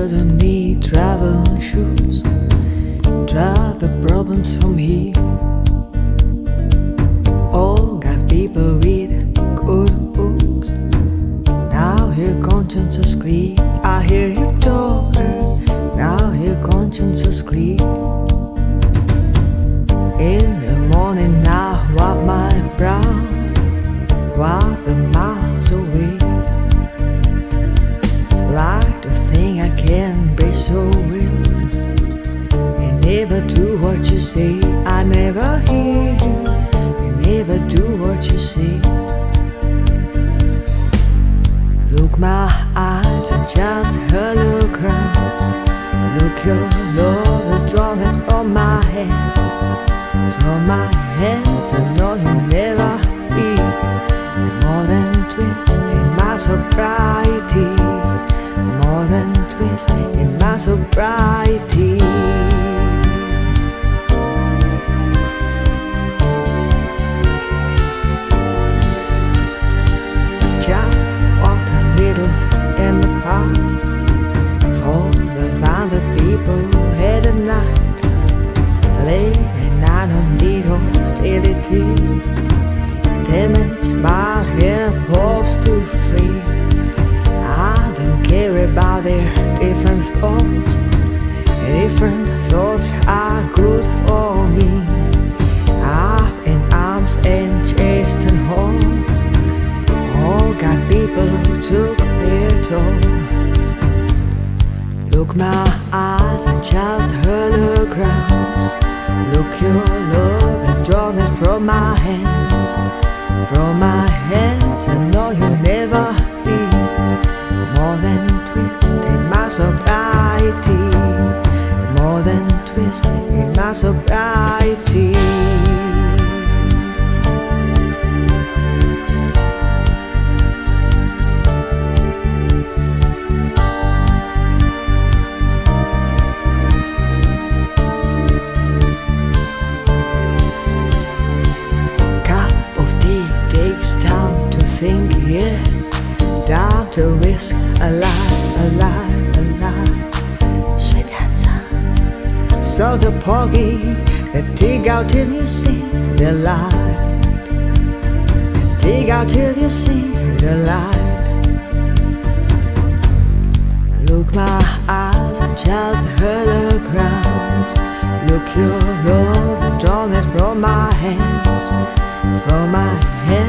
don't need traveling shoes. Drive the problems from here. All got people read good books. Now your conscience is clear. I hear you talking. Now your conscience is clear. In the morning I wipe my brow, while the miles away. Like to think I can be so real and never do what you say. I never hear you and never do what you say. Look, my eyes are just holograms. Look, your love is drawn from my hands. From my hands I know you never be more than twist in my sobriety. More than twist in my sobriety. Just walked a little in the park for the other people had a night. Late at night on need hostility. Timid smile here post to free. I don't care about their different thoughts. Different thoughts are good for me. Up in arms and chased and home. All got people who took their toll. Look, my eyes are just holograms. Look, your love has drawn it from my hands. From my hands I know you'll never be more than twist in my sobriety. More than twist in my sobriety. Think, yeah, down to risk alive, alive, alive. Sweet answer. So the porgy that dig out till you see the light. Dig out till you see the light. Look, my eyes are just holograms. Look, your love has drawn it from my hands. From my hands